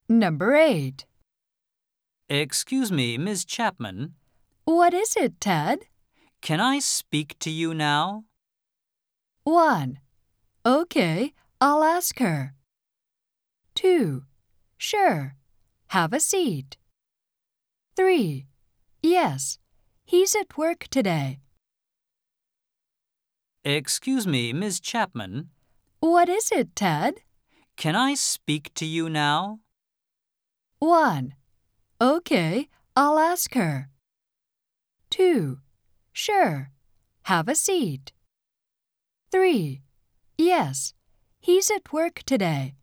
Number 8. Excuse me, Ms. Chapman. What is it, Ted? Can I speak to you now? 1. Okay, I'll ask her. 2. Sure. Have a seat. 3. Yes, he's at work today. Excuse me, Ms. Chapman. What is it, Ted? Can I speak to you now? 1. Okay, I'll ask her. 2. Sure. Have a seat. 3. Yes, he's at work today.